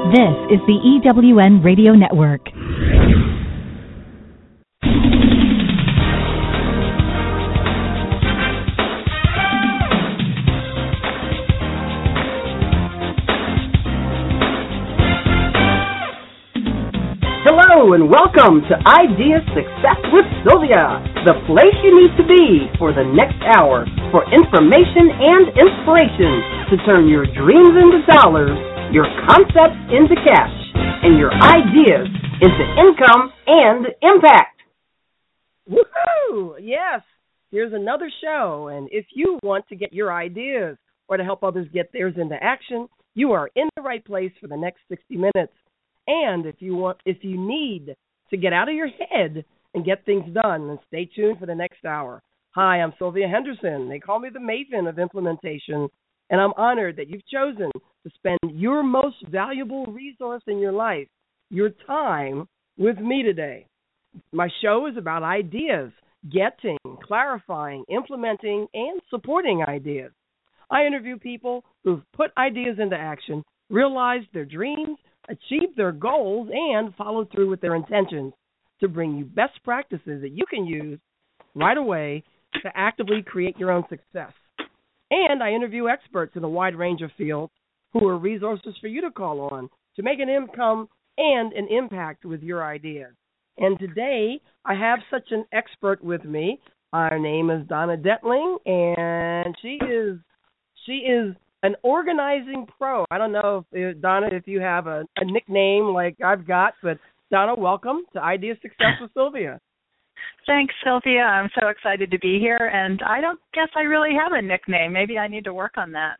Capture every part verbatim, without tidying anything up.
This is the E W N Radio Network. Hello and welcome to Idea Success with Sylvia, the place you need to be for the next hour for information and inspiration to turn your dreams into dollars, your concepts into cash, and your ideas into income and impact. Woohoo! Yes, here's another show, and if you want to get your ideas or to help others get theirs into action, you are in the right place for the next sixty minutes. And if you want, if you need to get out of your head and get things done, then stay tuned for the next hour. Hi, I'm Sylvia Henderson. They call me the Maven of Implementation, and I'm honored that you've chosen to spend your most valuable resource in your life, your time, with me today. My show is about ideas, getting, clarifying, implementing, and supporting ideas. I interview people who've put ideas into action, realized their dreams, achieve their goals, and follow through with their intentions to bring you best practices that you can use right away to actively create your own success. And I interview experts in a wide range of fields who are resources for you to call on to make an income and an impact with your ideas. And today I have such an expert with me. Her name is Donna Detling, and she is she is an organizing pro. I don't know, if Donna, if you have a, a nickname like I've got, but Donna, welcome to Idea Success with Sylvia. Thanks, Sylvia. I'm so excited to be here, and I don't guess I really have a nickname. Maybe I need to work on that.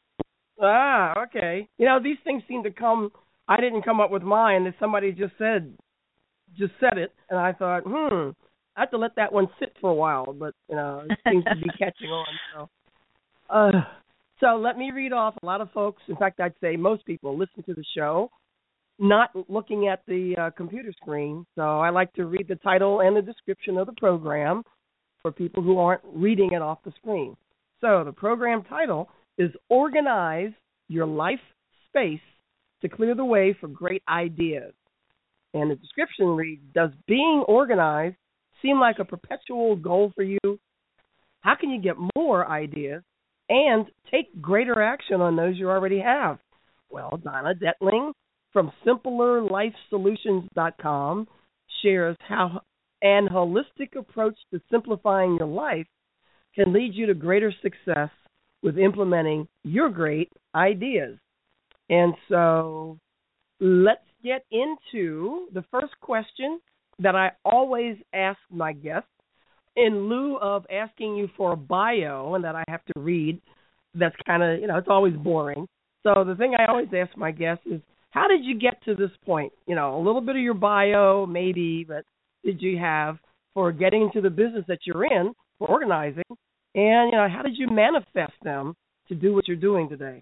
Ah, okay. You know, these things seem to come, I didn't come up with mine. Somebody just said, just said it, and I thought, hmm, I have to let that one sit for a while, but, you know, it seems to be catching on. So, uh, So let me read off. A lot of folks, in fact, I'd say most people listen to the show not looking at the uh, computer screen. So I like to read the title and the description of the program for people who aren't reading it off the screen. So the program title is Organize Your Life Space to Clear the Way for Great Ideas. And the description reads, does being organized seem like a perpetual goal for you? How can you get more ideas and take greater action on those you already have? Well, Donna Detling from simpler life solutions dot com shares how an holistic approach to simplifying your life can lead you to greater success with implementing your great ideas. And so let's get into the first question that I always ask my guests, in lieu of asking you for a bio and that I have to read. That's kind of, you know, it's always boring. So the thing I always ask my guests is, how did you get to this point? You know, a little bit of your bio, maybe, but did you have for getting into the business that you're in, for organizing? And, you know, how did you manifest them to do what you're doing today?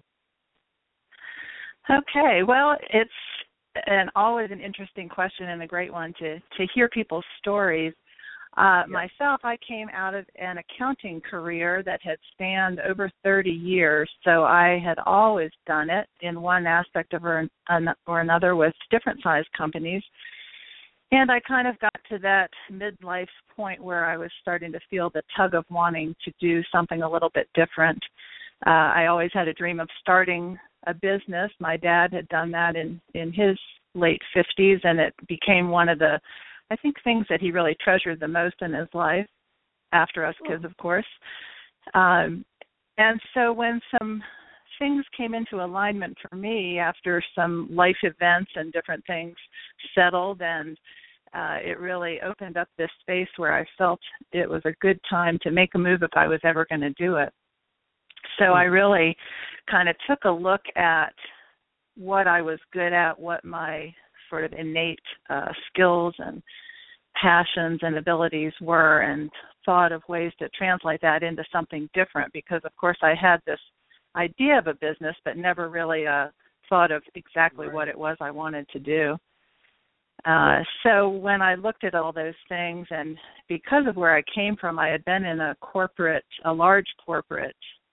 Okay, well, it's an, always an interesting question and a great one to, to hear people's stories. Uh, yeah. Myself, I came out of an accounting career that had spanned over thirty years, so I had always done it in one aspect of or, or another with different size companies. And I kind of got to that midlife point where I was starting to feel the tug of wanting to do something a little bit different. Uh, I always had a dream of starting a business. My dad had done that in, in his late fifties, and it became one of the I think things that he really treasured the most in his life, after us kids, of course. Um, and so when some things came into alignment for me after some life events and different things settled, and uh, it really opened up this space where I felt it was a good time to make a move if I was ever going to do it. So I really kind of took a look at what I was good at, what my sort of innate uh, skills and passions and abilities were, and thought of ways to translate that into something different, because of course I had this idea of a business but never really uh, thought of exactly right. what it was I wanted to do. Uh, so when I looked at all those things, and because of where I came from, I had been in a corporate, a large corporate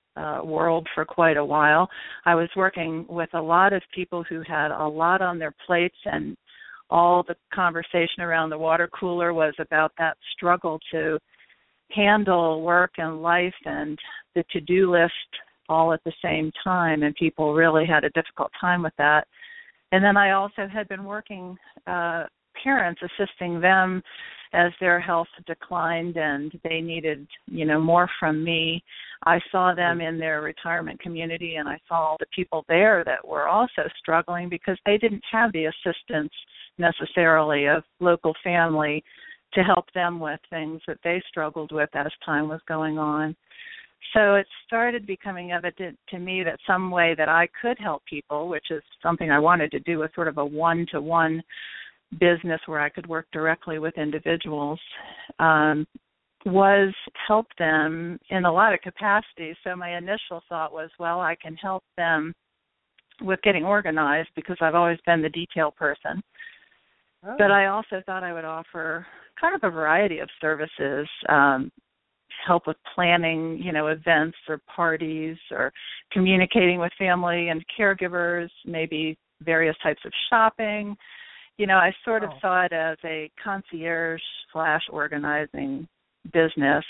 uh, world for quite a while. I was working with a lot of people who had a lot on their plates, and all the conversation around the water cooler was about that struggle to handle work and life and the to-do list all at the same time, and people really had a difficult time with that. And then I also had been working uh, parents, assisting them as their health declined and they needed, you know, more from me. I saw them in their retirement community, and I saw the people there that were also struggling because they didn't have the assistance necessarily of local family to help them with things that they struggled with as time was going on. So it started becoming evident to me that some way that I could help people, which is something I wanted to do, with sort of a one-to-one business where I could work directly with individuals, um, was help them in a lot of capacities. So my initial thought was, well, I can help them with getting organized because I've always been the detail person. Oh. But I also thought I would offer kind of a variety of services, um, help with planning, you know, events or parties, or communicating with family and caregivers, maybe various types of shopping. You know, I sort of oh. saw it as a concierge slash organizing business.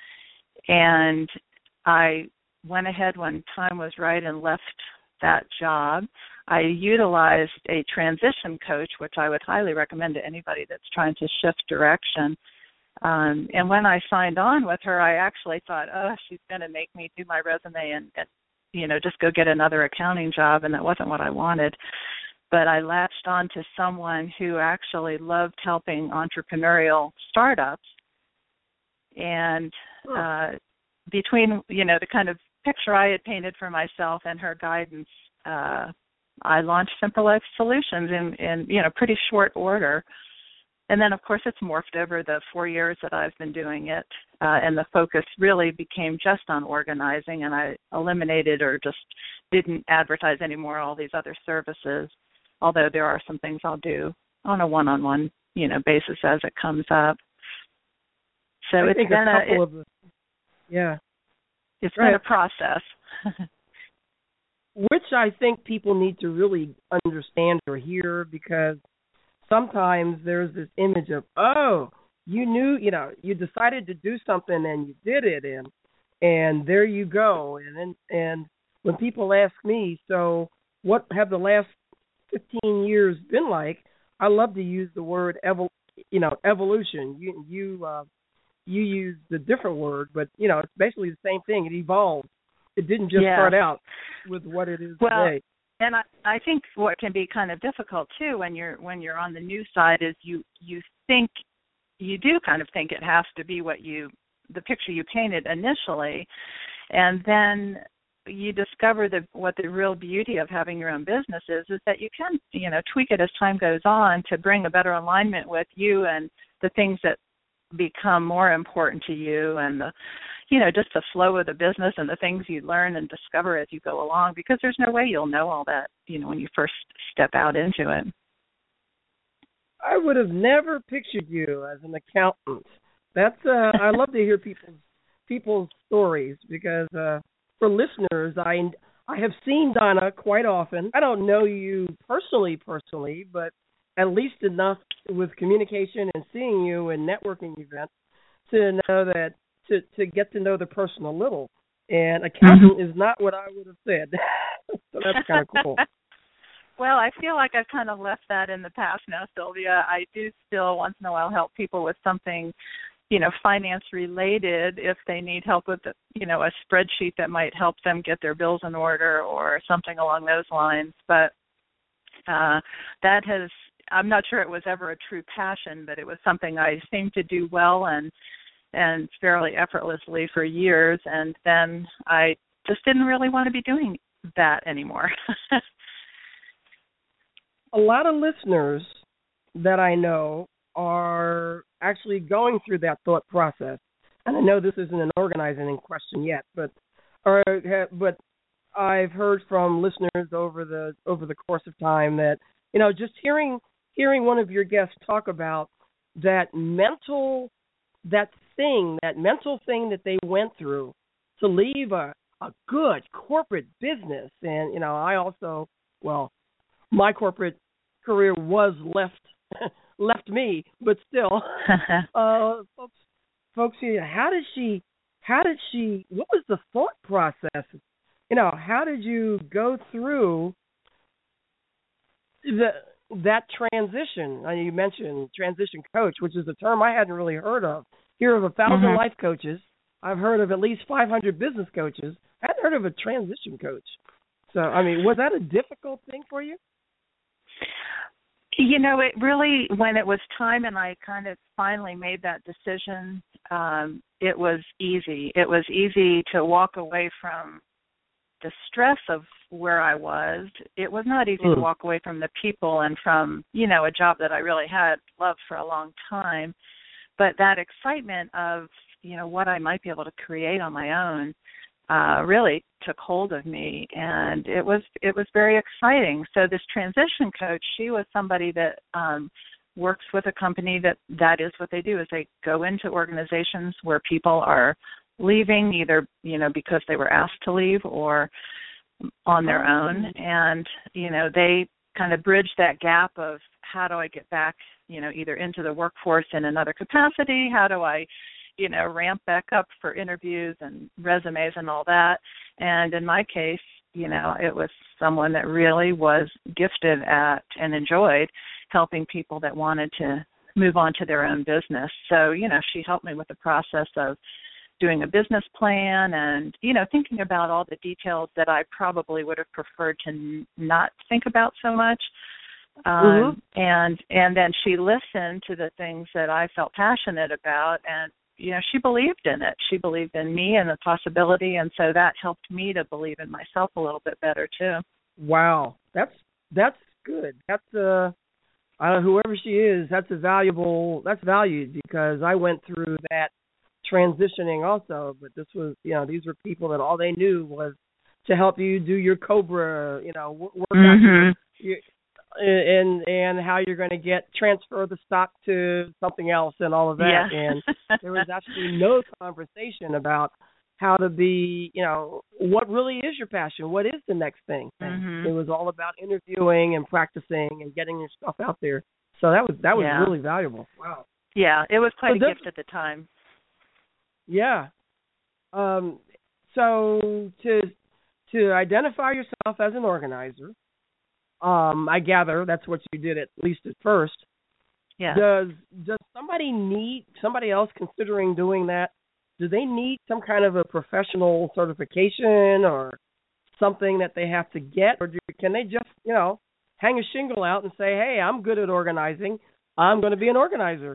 And I went ahead when time was right and left that job. I utilized a transition coach, which I would highly recommend to anybody that's trying to shift direction. Um, and when I signed on with her, I actually thought, oh, she's going to make me do my resume and, and, you know, just go get another accounting job, and that wasn't what I wanted. But I latched on to someone who actually loved helping entrepreneurial startups. And uh, between, you know, the kind of picture I had painted for myself and her guidance, uh, I launched Simple Life Solutions in, in, you know, pretty short order. And then, of course, it's morphed over the four years that I've been doing it, uh, and the focus really became just on organizing, and I eliminated or just didn't advertise anymore all these other services, although there are some things I'll do on a one-on-one, you know, basis as it comes up. So I it's think been a couple a, it, of the, yeah, it's right. been a process. Which I think people need to really understand or hear, because sometimes there's this image of, oh, you knew, you know, you decided to do something and you did it, and and there you go. And and, and when people ask me, so what have the last fifteen years been like? I love to use the word evol, you know, evolution. You you uh, you use the different word, but you know, it's basically the same thing. It evolved. It didn't just yeah. start out with what it is well, today. And I, I think what can be kind of difficult too when you're when you're on the new side is you you think you do kind of think it has to be what you the picture you painted initially, and then you discover that what the real beauty of having your own business is is that you can, you know, tweak it as time goes on to bring a better alignment with you and the things that become more important to you, and the, you know, just the flow of the business and the things you learn and discover as you go along, because there's no way you'll know all that, you know, when you first step out into it. I would have never pictured you as an accountant. That's uh, I love to hear people's people's stories, because uh, for listeners, I I have seen Donna quite often. I don't know you personally, personally, but at least enough with communication and seeing you in networking events to know that to, to get to know the person a little. And accountant mm-hmm. is not what I would have said. So that's kind of cool. Well, I feel like I've kind of left that in the past now, Sylvia. I do still once in a while help people with something, you know, finance related, if they need help with, you know, a spreadsheet that might help them get their bills in order or something along those lines. But uh, that has, I'm not sure it was ever a true passion, but it was something I seemed to do well and and fairly effortlessly for years. And then I just didn't really want to be doing that anymore. A lot of listeners that I know are actually going through that thought process. And I know this isn't an organizing question yet, but or, but I've heard from listeners over the over the course of time that, you know, just hearing hearing one of your guests talk about that mental, that thing, that mental thing that they went through to leave a, a good corporate business. And, you know, I also, well, my corporate career was left left me, but still, uh, folks, folks here, how did she, how did she, what was the thought process? You know, how did you go through the that transition? I mean, you mentioned transition coach, which is a term I hadn't really heard of. Here of a thousand mm-hmm. life coaches, I've heard of at least five hundred business coaches. I hadn't heard of a transition coach. So, I mean, was that a difficult thing for you? You know, it really, when it was time and I kind of finally made that decision, um, it was easy. It was easy to walk away from the stress of where I was. It was not easy mm. to walk away from the people and from, you know, a job that I really had loved for a long time. But that excitement of, you know, what I might be able to create on my own uh, really took hold of me, and it was it was very exciting. So this transition coach, she was somebody that um, works with a company that that is what they do, is they go into organizations where people are leaving, either, you know, because they were asked to leave or on their own. And, you know, they kind of bridge that gap of how do I get back, you know, either into the workforce in another capacity, how do I, you know, ramp back up for interviews and resumes and all that. And in my case, you know, it was someone that really was gifted at and enjoyed helping people that wanted to move on to their own business. So, you know, she helped me with the process of doing a business plan and, you know, thinking about all the details that I probably would have preferred to n- not think about so much. Um, mm-hmm. And and then she listened to the things that I felt passionate about, and, you know, she believed in it. She believed in me and the possibility, and so that helped me to believe in myself a little bit better too. Wow, that's that's good. That's uh, I don't know, whoever she is, that's a valuable. That's valued, because I went through that transitioning also, but this was, you know, these were people that all they knew was to help you do your COBRA, you know, work mm-hmm. out your, your, and and how you're going to get transfer the stock to something else and all of that. Yeah. And there was absolutely no conversation about how to be, you know, what really is your passion, what is the next thing. Mm-hmm. It was all about interviewing and practicing and getting your stuff out there. So that was that was yeah. really valuable. Wow. Yeah, it was quite so a this, gift at the time. Yeah. Um, so to to identify yourself as an organizer, um, I gather that's what you did, at least at first. Yeah. Does does somebody need somebody else considering doing that? Do they need some kind of a professional certification or something that they have to get, or do, can they just, you know, hang a shingle out and say, "Hey, I'm good at organizing. I'm going to be an organizer"?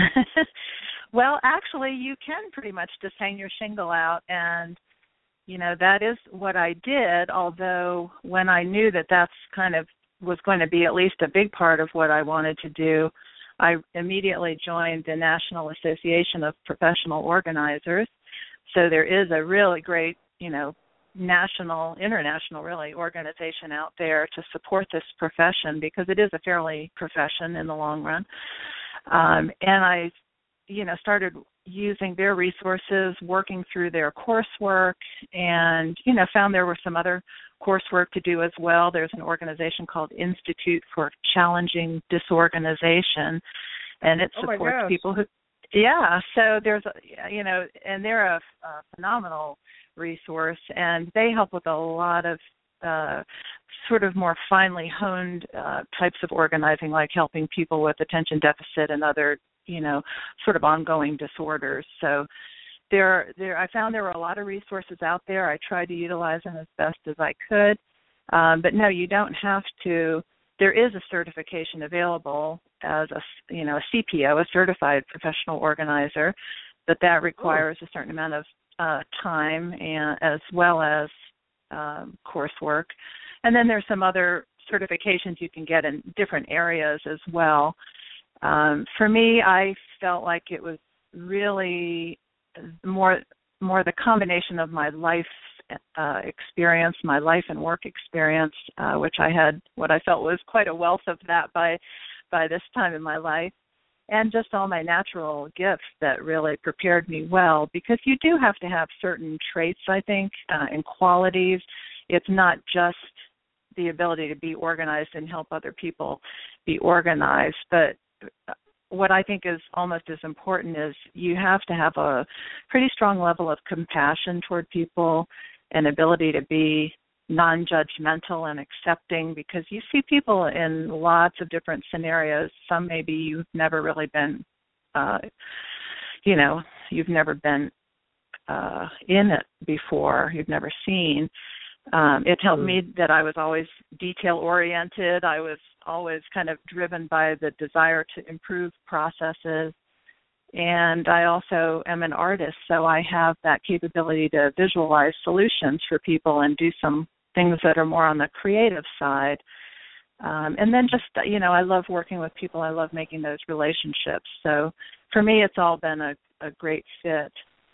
Well, actually, you can pretty much just hang your shingle out, and, you know, that is what I did, although when I knew that that's kind of was going to be at least a big part of what I wanted to do, I immediately joined the National Association of Professional Organizers. So there is a really great, you know, national, international, really, organization out there to support this profession, because it is a fairly profession in the long run. Um, and I you know, started using their resources, working through their coursework, and, you know, found there were some other coursework to do as well. There's an organization called Institute for Challenging Disorganization, and it oh supports people who, yeah, so there's, a, you know, and they're a, a phenomenal resource, and they help with a lot of uh, sort of more finely honed uh, types of organizing, like helping people with attention deficit and other, you know, sort of ongoing disorders. So there, there, I found there were a lot of resources out there. I tried to utilize them as best as I could. Um, but no, you don't have to. There is a certification available as a, you know, a C P O, a certified professional organizer, but that requires oh. a certain amount of uh, time and as well as um, coursework. And then there's some other certifications you can get in different areas as well. Um, for me, I felt like it was really more more the combination of my life uh, experience, my life and work experience, uh, which I had what I felt was quite a wealth of that by by this time in my life, and just all my natural gifts that really prepared me well, because you do have to have certain traits, I think, uh, and qualities. It's not just the ability to be organized and help other people be organized, but what I think is almost as important is you have to have a pretty strong level of compassion toward people, an ability to be non-judgmental and accepting, because you see people in lots of different scenarios. Some maybe you've never really been, uh, you know, you've never been uh, in it before, you've never seen. Um, it helped me that I was always detail-oriented. I was always kind of driven by the desire to improve processes. And I also am an artist, so I have that capability to visualize solutions for people and do some things that are more on the creative side. Um, and then just, you know, I love working with people. I love making those relationships. So for me, it's all been a, a great fit.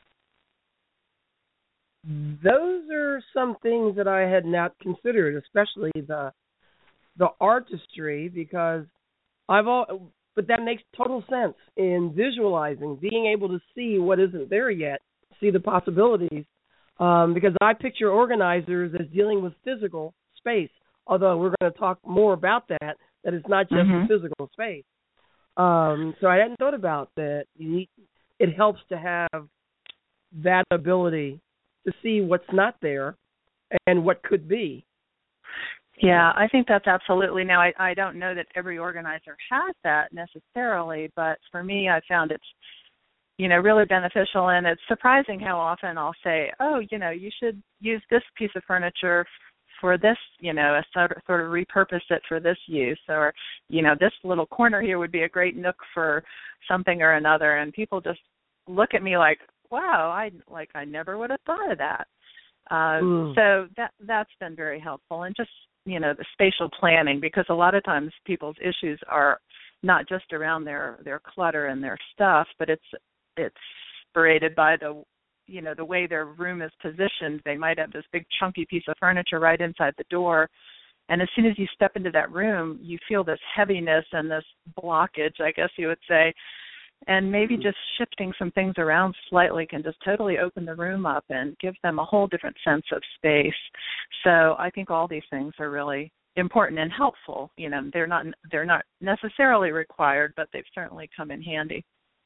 Those are some things that I had not considered, especially the the artistry, because I've all, but that makes total sense in visualizing, being able to see what isn't there yet, see the possibilities, um, because I picture organizers as dealing with physical space, although we're going to talk more about that, that it's not just mm-hmm. the physical space. Um, so I hadn't thought about that. You need, it helps to have that ability to see what's not there and what could be. Yeah, I think that's absolutely. Now, I, I don't know that every organizer has that necessarily, but for me, I found it's, you know, really beneficial. And it's surprising how often I'll say, oh, you know, you should use this piece of furniture for this, you know, a sort of, sort of repurpose it for this use, or, you know, this little corner here would be a great nook for something or another. And people just look at me like, wow, I like I never would have thought of that. Uh, mm. So that that's been very helpful, and just, you know, the spatial planning, because a lot of times people's issues are not just around their, their clutter and their stuff, but it's it's separated by the, you know, the way their room is positioned. They might have this big chunky piece of furniture right inside the door, and as soon as you step into that room, you feel this heaviness and this blockage, I guess you would say. And maybe just shifting some things around slightly can just totally open the room up and give them a whole different sense of space. So I think all these things are really important and helpful. You know, they're not they're not necessarily required, but they've certainly come in handy.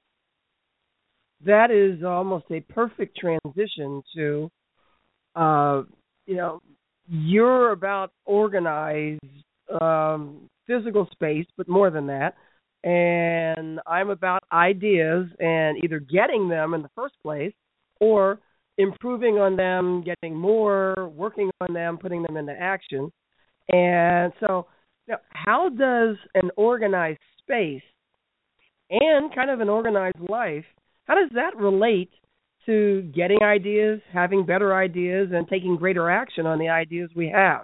That is almost a perfect transition to, uh, you know, you're about organized um, physical space, but more than that. And I'm about ideas and either getting them in the first place or improving on them, getting more, working on them, putting them into action. And so, you know, how does an organized space and kind of an organized life, how does that relate to getting ideas, having better ideas, and taking greater action on the ideas we have?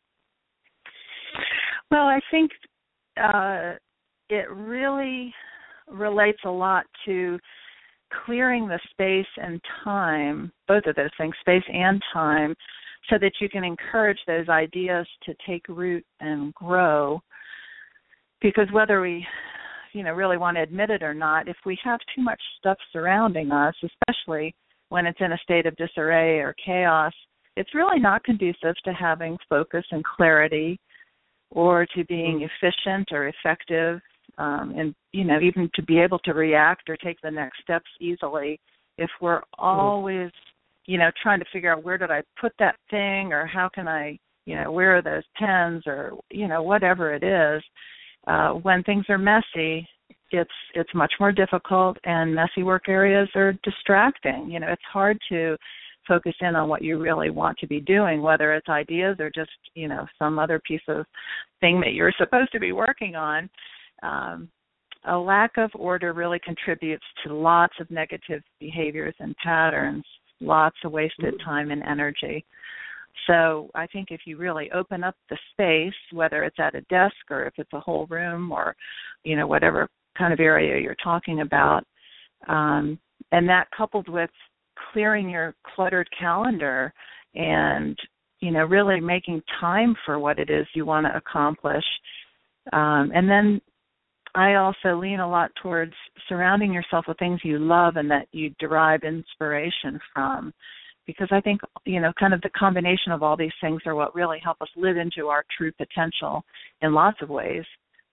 Well, I think uh, it really relates a lot to clearing the space and time, both of those things, space and time, so that you can encourage those ideas to take root and grow. Because whether we, you know, really want to admit it or not, if we have too much stuff surrounding us, especially when it's in a state of disarray or chaos, it's really not conducive to having focus and clarity, or to being efficient or effective, um, and, you know, even to be able to react or take the next steps easily. If we're always, you know, trying to figure out where did I put that thing, or how can I, you know, where are those pens, or, you know, whatever it is, uh, when things are messy, it's it's much more difficult, and messy work areas are distracting. You know, it's hard to focus in on what you really want to be doing, whether it's ideas or just, you know, some other piece of thing that you're supposed to be working on. Um, a lack of order really contributes to lots of negative behaviors and patterns, lots of wasted time and energy. So I think if you really open up the space, whether it's at a desk or if it's a whole room, or, you know, whatever kind of area you're talking about, um, and that coupled with clearing your cluttered calendar and, you know, really making time for what it is you want to accomplish. Um, and then I also lean a lot towards surrounding yourself with things you love and that you derive inspiration from, because I think, you know, kind of the combination of all these things are what really help us live into our true potential in lots of ways.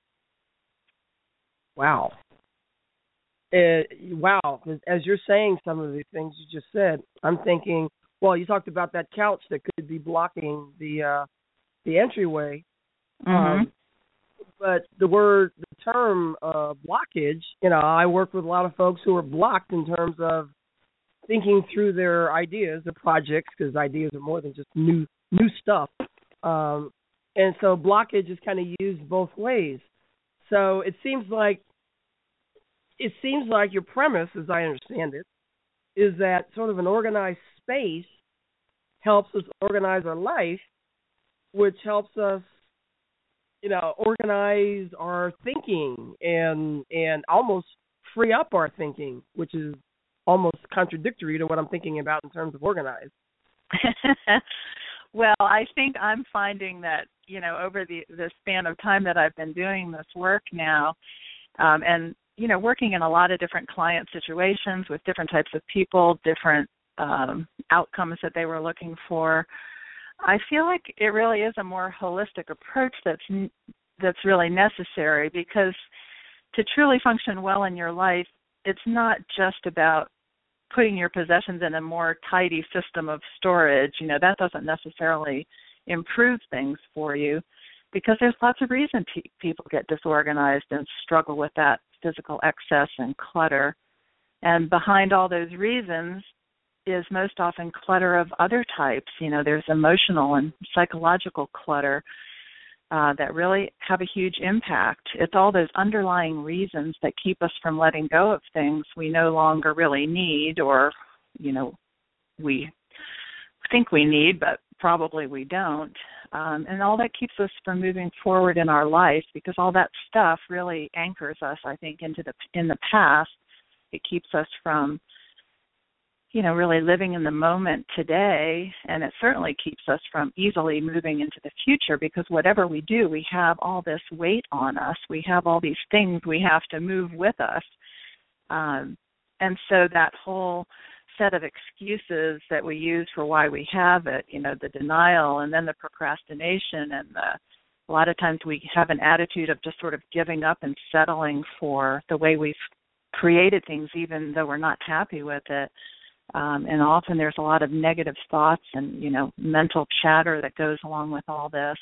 Wow. Uh, wow. As you're saying some of the things you just said, I'm thinking, well, you talked about that couch that could be blocking the uh, the entryway. Mm-hmm. Um, but the word, the term uh, blockage, you know, I work with a lot of folks who are blocked in terms of thinking through their ideas, their projects, because ideas are more than just new new stuff. Um, and so blockage is kind of used both ways. So it seems like it seems like your premise, as I understand it, is that sort of an organized space helps us organize our life, which helps us, you know, organize our thinking and and almost free up our thinking, which is almost contradictory to what I'm thinking about in terms of organized. Well, I think I'm finding that, you know, over the, the span of time that I've been doing this work now, um, and, you know, working in a lot of different client situations with different types of people, different um, outcomes that they were looking for, I feel like it really is a more holistic approach that's that's really necessary, because to truly function well in your life, it's not just about putting your possessions in a more tidy system of storage. You know, that doesn't necessarily improve things for you, because there's lots of reasons pe- people get disorganized and struggle with that physical excess and clutter. And behind all those reasons is most often clutter of other types. You know, there's emotional and psychological clutter uh, that really have a huge impact. It's all those underlying reasons that keep us from letting go of things we no longer really need, or, you know, we think we need, but probably we don't. Um, and all that keeps us from moving forward in our life, because all that stuff really anchors us, I think, into the in the past. It keeps us from, you know, really living in the moment today, and it certainly keeps us from easily moving into the future, because whatever we do, we have all this weight on us. We have all these things we have to move with us. Um, and so that whole set of excuses that we use for why we have it, you know, the denial and then the procrastination, and the, a lot of times we have an attitude of just sort of giving up and settling for the way we've created things, even though we're not happy with it. Um, and often there's a lot of negative thoughts and, you know, mental chatter that goes along with all this.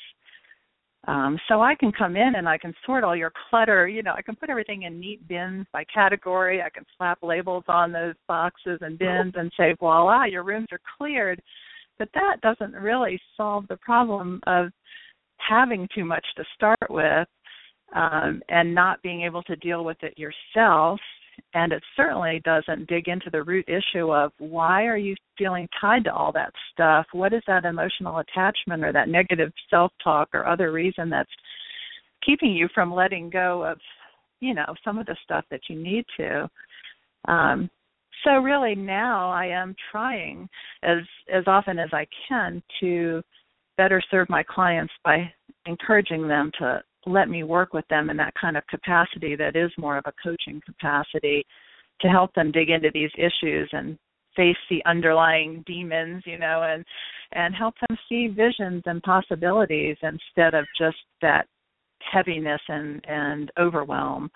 Um, so I can come in and I can sort all your clutter. You know, I can put everything in neat bins by category. I can slap labels on those boxes and bins and say, voila, your rooms are cleared. But that doesn't really solve the problem of having too much to start with, um, and not being able to deal with it yourself. And it certainly doesn't dig into the root issue of why are you feeling tied to all that stuff? What is that emotional attachment or that negative self-talk or other reason that's keeping you from letting go of, you know, some of the stuff that you need to? Um, so really now I am trying as as often as I can to better serve my clients by encouraging them to let me work with them in that kind of capacity that is more of a coaching capacity, to help them dig into these issues and face the underlying demons, you know, and and help them see visions and possibilities instead of just that heaviness and, and overwhelm.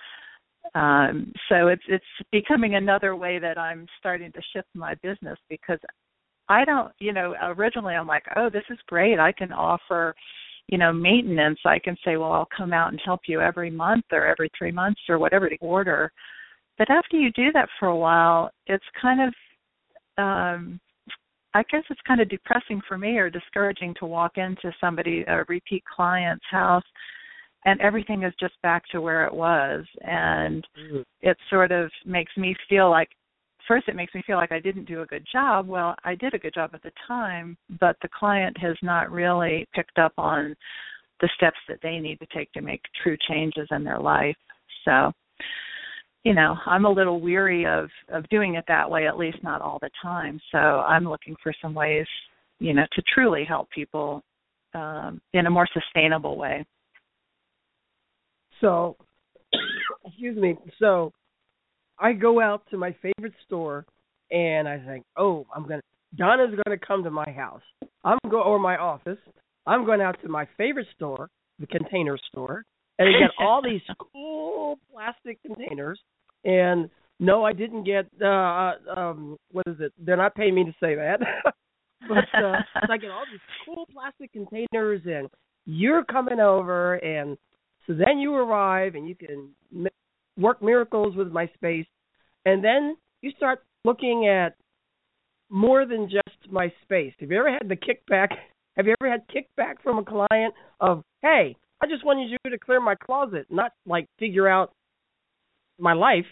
Um, so it's it's becoming another way that I'm starting to shift my business, because I don't, you know, originally I'm like, oh, this is great. I can offer, you know, maintenance. I can say, well, I'll come out and help you every month or every three months or whatever the order. But after you do that for a while, it's kind of, um, I guess it's kind of depressing for me, or discouraging to walk into somebody, a repeat client's house, and everything is just back to where it was. And mm. it sort of makes me feel like, first it makes me feel like I didn't do a good job. Well, I did a good job at the time, but the client has not really picked up on the steps that they need to take to make true changes in their life. So, you know, I'm a little weary of, of doing it that way, at least not all the time. So I'm looking for some ways, you know, to truly help people um, in a more sustainable way. So excuse me. So I go out to my favorite store, and I think, oh, I'm gonna Donna's gonna come to my house. I'm go or my office. I'm going out to my favorite store, the Container Store, and I get all these cool plastic containers. And no, I didn't get uh, um, what is it? They're not paying me to say that. But uh, so I get all these cool plastic containers, and you're coming over, and so then you arrive, and you can m- work miracles with my space, and then you start looking at more than just my space. Have you ever had the kickback? Have you ever had kickback from a client of, hey, I just wanted you to clear my closet, not like figure out my life?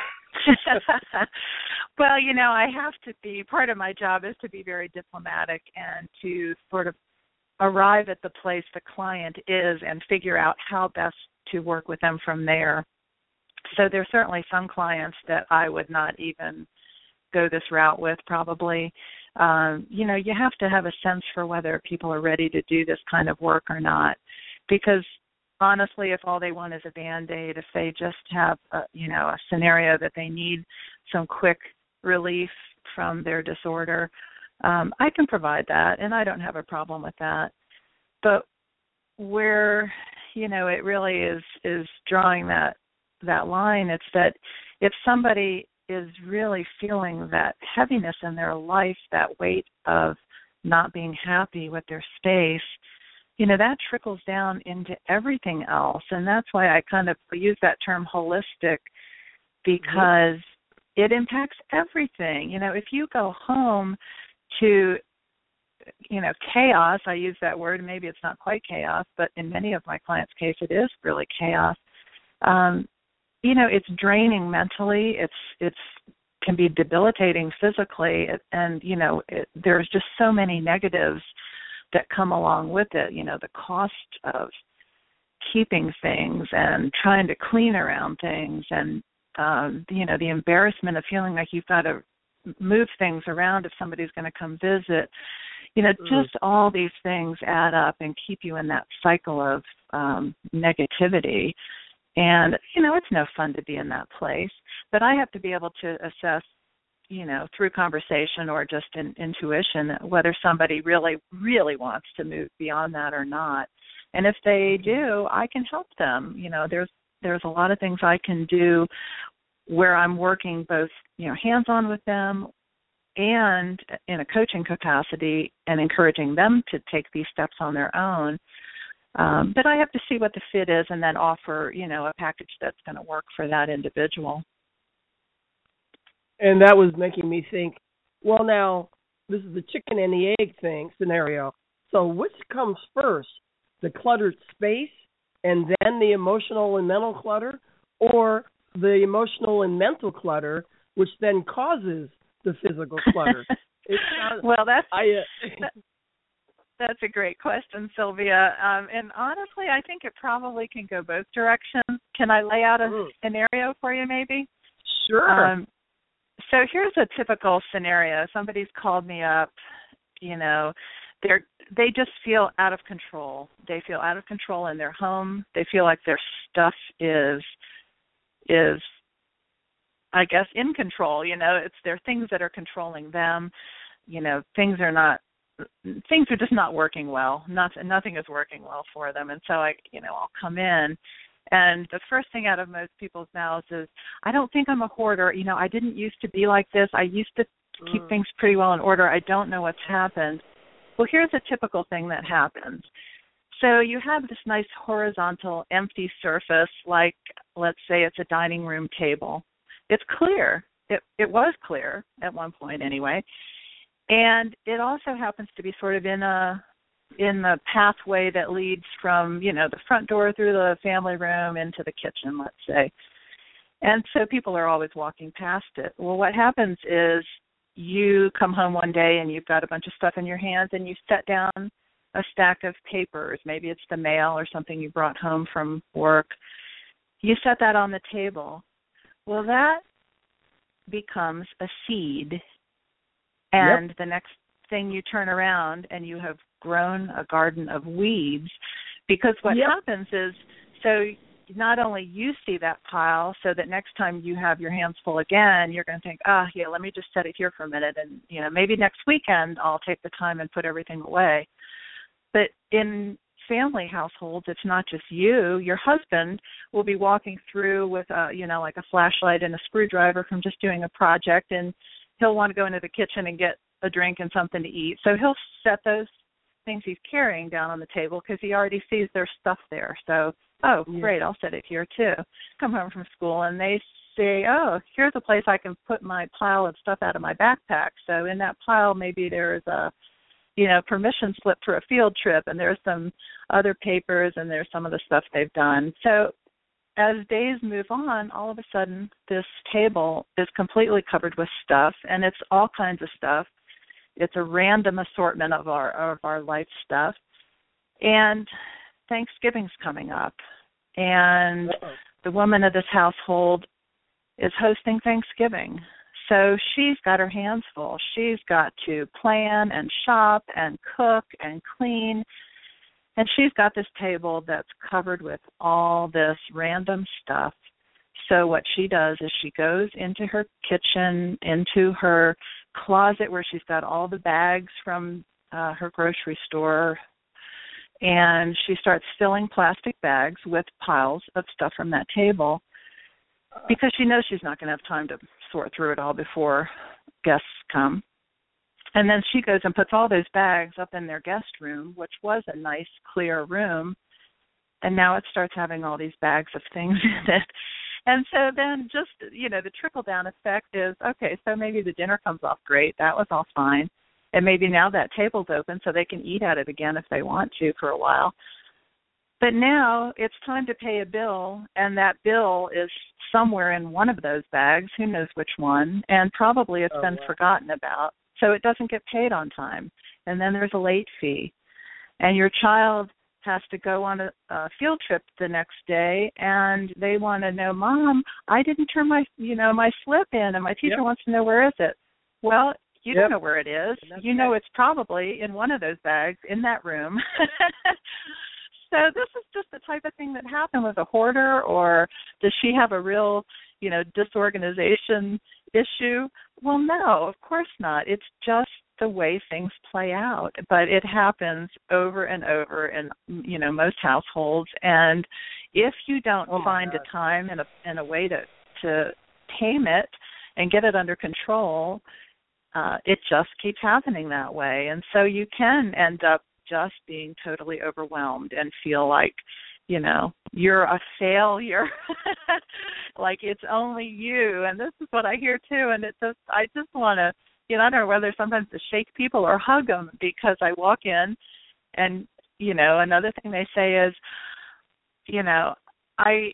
Well, you know, I have to be, part of my job is to be very diplomatic and to sort of arrive at the place the client is and figure out how best to work with them from there. So there's certainly some clients that I would not even go this route with probably. Um, you know, you have to have a sense for whether people are ready to do this kind of work or not. Because honestly, if all they want is a Band-Aid, if they just have, a, you know, a scenario that they need some quick relief from their disorder, um, I can provide that, and I don't have a problem with that. But where, you know, it really is is drawing that that line, it's that if somebody is really feeling that heaviness in their life, that weight of not being happy with their space, you know, that trickles down into everything else. And that's why I kind of use that term holistic, because mm-hmm. it impacts everything. You know, if you go home to, you know, chaos, I use that word, maybe it's not quite chaos, but in many of my clients' case, it is really chaos. Um, you know, it's draining mentally. It's it's can be debilitating physically, and you know, it, there's just so many negatives that come along with it. You know, the cost of keeping things and trying to clean around things, and um, you know, the embarrassment of feeling like you've got to move things around if somebody's going to come visit. You know, mm. just all these things add up and keep you in that cycle of um, negativity. And, you know, it's no fun to be in that place. But I have to be able to assess, you know, through conversation or just in intuition, whether somebody really, really wants to move beyond that or not. And if they do, I can help them. You know, there's there's a lot of things I can do where I'm working both, you know, hands-on with them and in a coaching capacity and encouraging them to take these steps on their own. Um, but I have to see what the fit is and then offer, you know, a package that's going to work for that individual. And that was making me think, well, now, this is the chicken and the egg thing scenario. So which comes first, the cluttered space and then the emotional and mental clutter, or the emotional and mental clutter, which then causes the physical clutter? It's not, well, that's... I, uh, That's a great question, Sylvia. Um, and honestly, I think it probably can go both directions. Can I lay out a mm. scenario for you maybe? Sure. Um, so here's a typical scenario. Somebody's called me up, you know, they're, they just feel out of control. They feel out of control in their home. They feel like their stuff is, is I guess, in control. You know, it's there are things that are controlling them. You know, things are not, things are just not working well. Not, nothing is working well for them. And so I, you know, I'll come in, and the first thing out of most people's mouths is, I don't think I'm a hoarder. You know, I didn't used to be like this. I used to keep mm. things pretty well in order. I don't know what's happened. Well, here's a typical thing that happens. So you have this nice horizontal empty surface, like let's say it's a dining room table. It's clear. It, it was clear at one point anyway. And it also happens to be sort of in a in the pathway that leads from, you know, the front door through the family room into the kitchen, let's say. And so people are always walking past it. Well, what happens is you come home one day and you've got a bunch of stuff in your hands, and you set down a stack of papers. Maybe it's the mail or something you brought home from work. You set that on the table. Well, that becomes a seed. And yep. the next thing you turn around and you have grown a garden of weeds, because what yep. happens is, so not only you see that pile, so that next time you have your hands full again, you're going to think, ah, oh, yeah, let me just set it here for a minute, and you know, maybe next weekend I'll take the time and put everything away. But in family households, it's not just you. Your husband will be walking through with a, you know, like a flashlight and a screwdriver from just doing a project, and he'll want to go into the kitchen and get a drink and something to eat. So he'll set those things he's carrying down on the table because he already sees there's stuff there. So, oh, yeah. Great, I'll set it here too. Come home from school and they say, oh, here's a place I can put my pile of stuff out of my backpack. So in that pile, maybe there's a, you know, permission slip for a field trip, and there's some other papers, and there's some of the stuff they've done. So as days move on, all of a sudden this table is completely covered with stuff, and it's all kinds of stuff. It's a random assortment of our of our life stuff. And Thanksgiving's coming up, and Uh-oh. the woman of this household is hosting Thanksgiving. So she's got her hands full. She's got to plan and shop and cook and clean. And she's got this table that's covered with all this random stuff. So what she does is she goes into her kitchen, into her closet where she's got all the bags from uh, her grocery store, and she starts filling plastic bags with piles of stuff from that table, because she knows she's not going to have time to sort through it all before guests come. And then she goes and puts all those bags up in their guest room, which was a nice, clear room, and now it starts having all these bags of things in it. And so then just, you know, the trickle-down effect is, okay, so maybe the dinner comes off great. That was all fine. And maybe now that table's open so they can eat at it again if they want to for a while. But now it's time to pay a bill, and that bill is somewhere in one of those bags, who knows which one, and probably it's oh, been wow. forgotten about. So it doesn't get paid on time. And then there's a late fee. And your child has to go on a, a field trip the next day, and they want to know, Mom, I didn't turn my, you know, my slip in, and my teacher yep. wants to know, where is it? Well, you yep. don't know where it is. You know it's probably in one of those bags in that room. So this is just the type of thing that happened with a hoarder, or does she have a real, you know, disorganization issue? Well, no, of course not. It's just the way things play out. But it happens over and over in, you know, most households. And if you don't oh find God. a time and a, and a way to, to tame it and get it under control, uh, it just keeps happening that way. And so you can end up just being totally overwhelmed and feel like, you know, you're a failure, like it's only you. And this is what I hear too. And it just, I just want to, you know, I don't know whether sometimes to shake people or hug them, because I walk in and, you know, another thing they say is, you know, I,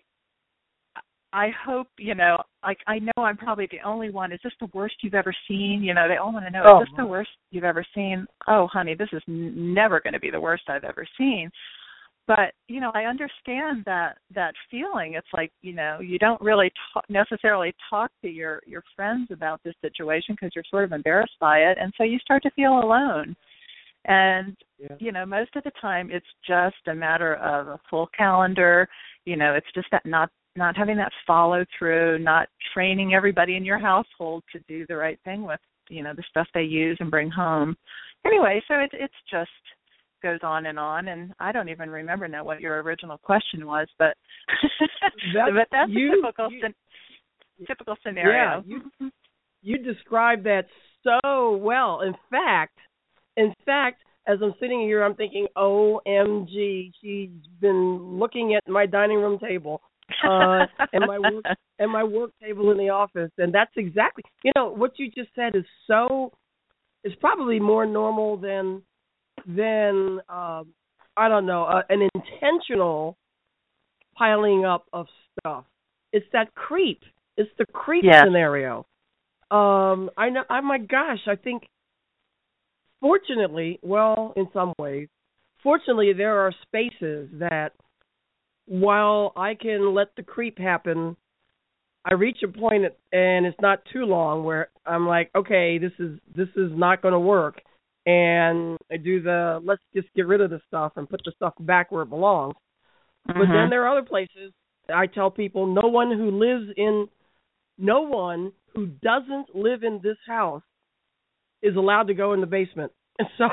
I hope, you know, like I know I'm probably the only one. Is this the worst you've ever seen? You know, they all want to know, oh. is this the worst you've ever seen? Oh, honey, this is n- never going to be the worst I've ever seen. But, you know, I understand that that feeling. It's like, you know, you don't really talk, necessarily talk to your, your friends about this situation because you're sort of embarrassed by it. And so you start to feel alone. And, yeah. you know, most of the time it's just a matter of a full calendar. You know, it's just that not not having that follow through, not training everybody in your household to do the right thing with, you know, the stuff they use and bring home. Anyway, so it, it's just goes on and on, and I don't even remember now what your original question was, but that's, but that's you, a typical, you, typical scenario. Yeah, you, you described that so well. In fact, in fact, as I'm sitting here, I'm thinking, O M G, she's been looking at my dining room table. uh, and my work and my work table in the office, and that's exactly, you know, what you just said is so is probably more normal than than um, I don't know uh, an intentional piling up of stuff. It's that creep. It's the creep yes. scenario. Um, I know. Oh my gosh! I think, fortunately, well, in some ways, fortunately, there are spaces that, while I can let the creep happen, I reach a point, at, and it's not too long, where I'm like, okay, this is this is not going to work, and I do the let's just get rid of the stuff and put the stuff back where it belongs. Mm-hmm. But then there are other places I tell people, no one who lives in, no one who doesn't live in this house is allowed to go in the basement. So,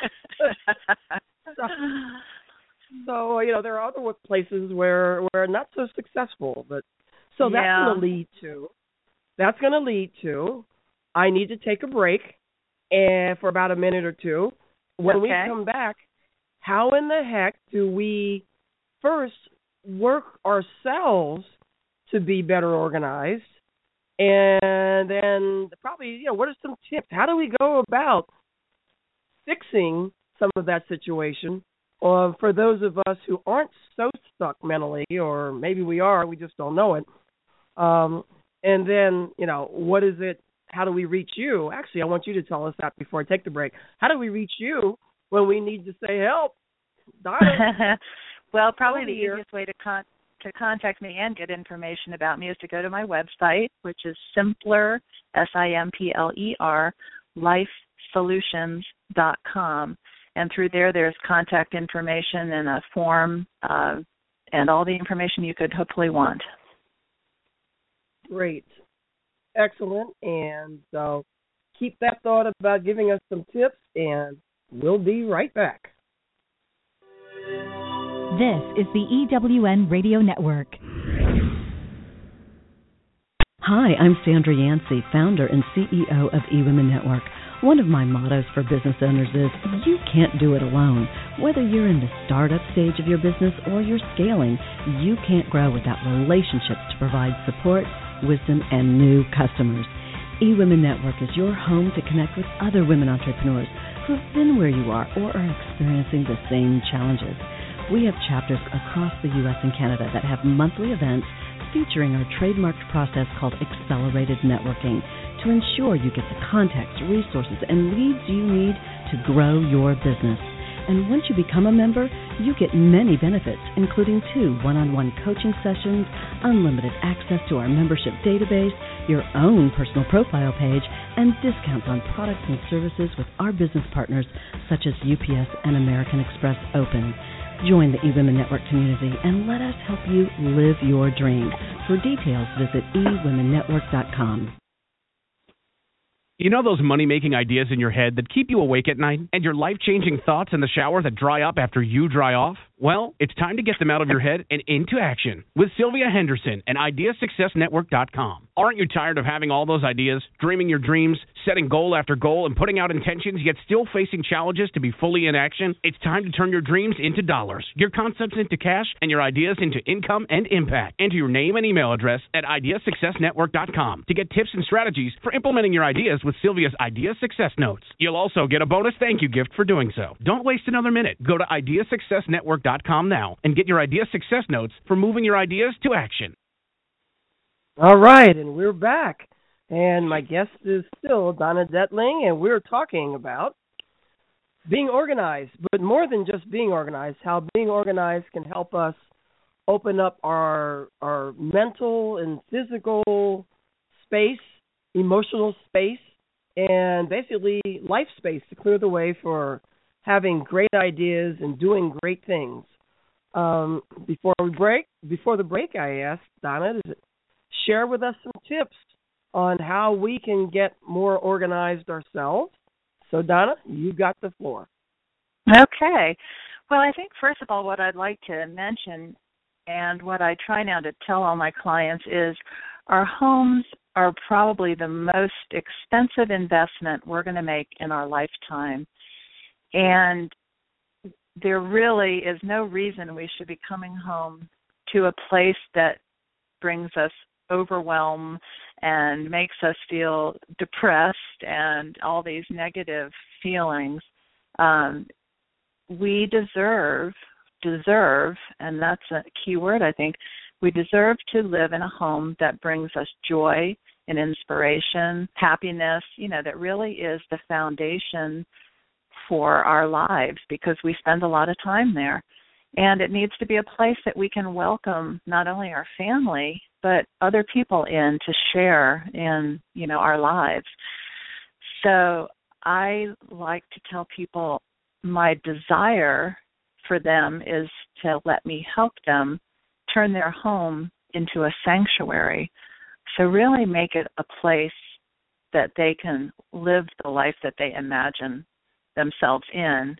so, so, you know, there are other places where we're not so successful. But so that's Yeah. going to lead to, that's going to lead to, I need to take a break and for about a minute or two. When Okay. we come back, how in the heck do we first work ourselves to be better organized? And then probably, you know, what are some tips? How do we go about fixing some of that situation uh, for those of us who aren't so stuck mentally, or maybe we are, we just don't know it. Um, and then, you know, what is it? How do we reach you? Actually, I want you to tell us that before I take the break. How do we reach you when we need to say help? Donna, well, probably the here. easiest way to con- to contact me and get information about me is to go to my website, which is Simpler, S I M P L E R, life solutions dot com. And through there, there's contact information and a form uh, and all the information you could hopefully want. Great. Excellent. And so keep that thought about giving us some tips, and we'll be right back. This is the E W N Radio Network. Hi, I'm Sandra Yancey, founder and C E O of eWomen Network. One of my mottos for business owners is, you can't do it alone. Whether you're in the startup stage of your business or you're scaling, you can't grow without relationships to provide support, wisdom, and new customers. eWomen Network is your home to connect with other women entrepreneurs who have been where you are or are experiencing the same challenges. We have chapters across the U S and Canada that have monthly events featuring our trademarked process called Accelerated Networking to ensure you get the contacts, resources, and leads you need to grow your business. And once you become a member, you get many benefits, including two one-on-one coaching sessions, unlimited access to our membership database, your own personal profile page, and discounts on products and services with our business partners such as U P S and American Express Open. Join the eWomen Network community and let us help you live your dream. For details, visit e women network dot com. You know those money-making ideas in your head that keep you awake at night? And your life-changing thoughts in the shower that dry up after you dry off? Well, it's time to get them out of your head and into action with Sylvia Henderson and idea success network dot com. Aren't you tired of having all those ideas, dreaming your dreams, setting goal after goal, and putting out intentions, yet still facing challenges to be fully in action? It's time to turn your dreams into dollars, your concepts into cash, and your ideas into income and impact. Enter your name and email address at idea success network dot com to get tips and strategies for implementing your ideas with Sylvia's Idea Success Notes. You'll also get a bonus thank you gift for doing so. Don't waste another minute. Go to idea success network dot com now and get your Idea Success Notes for moving your ideas to action. All right, and we're back. And my guest is still Donna Detling, and we're talking about being organized, but more than just being organized, how being organized can help us open up our our mental and physical space, emotional space, and basically life space to clear the way for having great ideas and doing great things. Um, before we break, before the break, I asked Donna to share with us some tips on how we can get more organized ourselves. So, Donna, you got the floor. Okay. Well, I think, first of all, what I'd like to mention and what I try now to tell all my clients is our homes are probably the most expensive investment we're going to make in our lifetime. And there really is no reason we should be coming home to a place that brings us overwhelm and makes us feel depressed and all these negative feelings. Um, we deserve, deserve, and that's a key word, I think, we deserve to live in a home that brings us joy and inspiration, happiness, you know, that really is the foundation for our lives because we spend a lot of time there. And it needs to be a place that we can welcome not only our family, but other people in to share in, you know, our lives. So I like to tell people my desire for them is to let me help them turn their home into a sanctuary. So really make it a place that they can live the life that they imagine themselves in.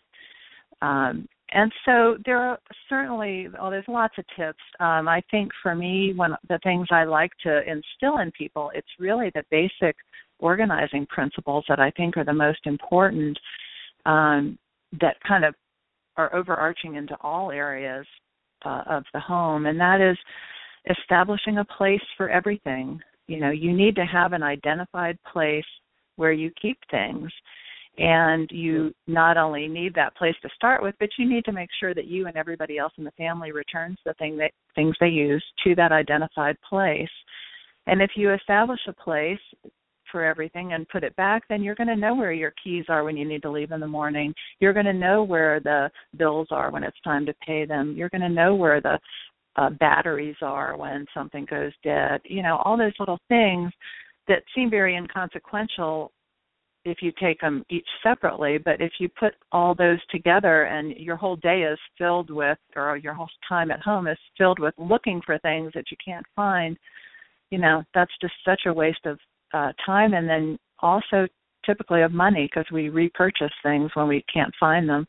Um, and so there are certainly, oh, there's lots of tips. Um, I think for me, one the things I like to instill in people, it's really the basic organizing principles that I think are the most important, um, that kind of are overarching into all areas uh, of the home, and that is establishing a place for everything. You know, you need to have an identified place where you keep things. And you not only need that place to start with, but you need to make sure that you and everybody else in the family returns the thing that, things they use to that identified place. And if you establish a place for everything and put it back, then you're going to know where your keys are when you need to leave in the morning. You're going to know where the bills are when it's time to pay them. You're going to know where the uh, batteries are when something goes dead. You know, all those little things that seem very inconsequential if you take them each separately, but if you put all those together and your whole day is filled with, or your whole time at home is filled with looking for things that you can't find, you know, that's just such a waste of uh, time, and then also typically of money, because we repurchase things when we can't find them.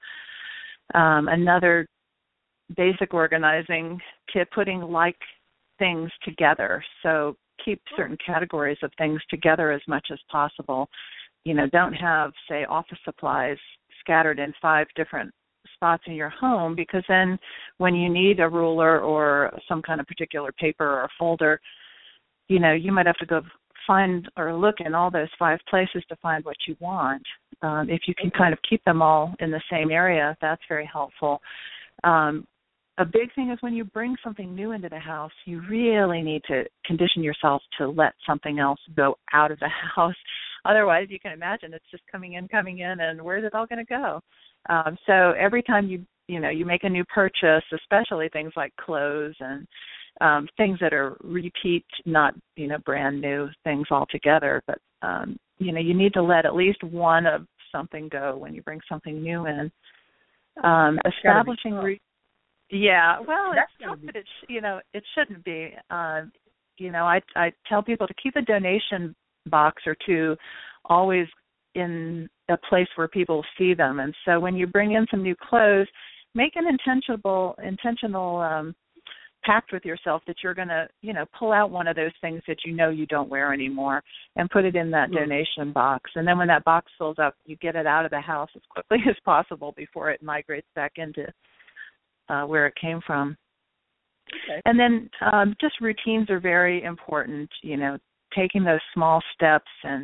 Um, another basic organizing tip, putting like things together. So keep certain categories of things together as much as possible. You know, don't have, say, office supplies scattered in five different spots in your home, because then when you need a ruler or some kind of particular paper or a folder, you know, you might have to go find or look in all those five places to find what you want. Um, if you can kind of keep them all in the same area, that's very helpful. Um, a big thing is when you bring something new into the house, you really need to condition yourself to let something else go out of the house. Otherwise, you can imagine it's just coming in, coming in, and where's it all going to go? Um, so every time you, you know, you make a new purchase, especially things like clothes and um, things that are repeat, not, you know, brand new things altogether, but, um, you know, you need to let at least one of something go when you bring something new in. Um, establishing, re- yeah, well, That's it's tough, but it's, you know, it shouldn't be. Uh, you know, I, I tell people to keep a donation box or two always in a place where people see them. And so when you bring in some new clothes, make an intentional intentional um, pact with yourself that you're going to, you know, pull out one of those things that you know you don't wear anymore and put it in that mm-hmm. donation box. And then when that box fills up, you get it out of the house as quickly as possible before it migrates back into uh, where it came from. Okay. And then um, just routines are very important, you know, taking those small steps and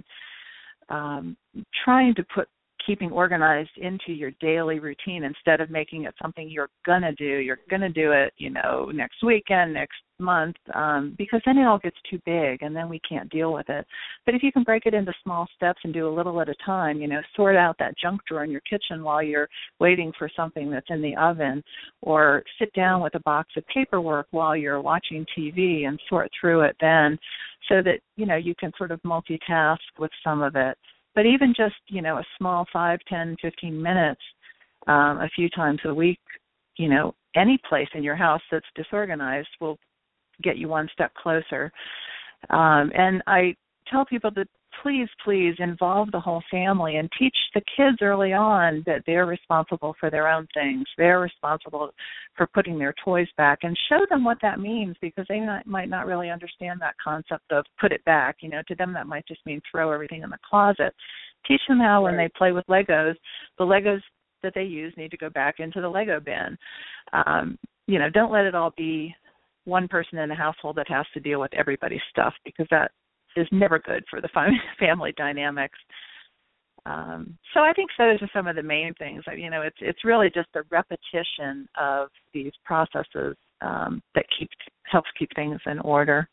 um, trying to put keeping organized into your daily routine instead of making it something you're going to do. You're going to do it, you know, next weekend, next month, um, because then it all gets too big and then we can't deal with it. But if you can break it into small steps and do a little at a time, you know, sort out that junk drawer in your kitchen while you're waiting for something that's in the oven, or sit down with a box of paperwork while you're watching T V and sort through it then, so that, you know, you can sort of multitask with some of it. But even just, you know, a small five, ten, fifteen minutes um, a few times a week, you know, any place in your house that's disorganized will get you one step closer. Um, and I tell people to please, please involve the whole family and teach the kids early on that they're responsible for their own things. They're responsible for putting their toys back, and show them what that means, because they not, might not really understand that concept of put it back. You know, to them that might just mean throw everything in the closet. Teach them how when they play with Legos, the Legos that they use need to go back into the Lego bin. Um, you know, don't let it all be one person in the household that has to deal with everybody's stuff, because that is never good for the family dynamics. Um, so I think those are some of the main things. You know, it's it's really just the repetition of these processes um, that keep helps keep things in order.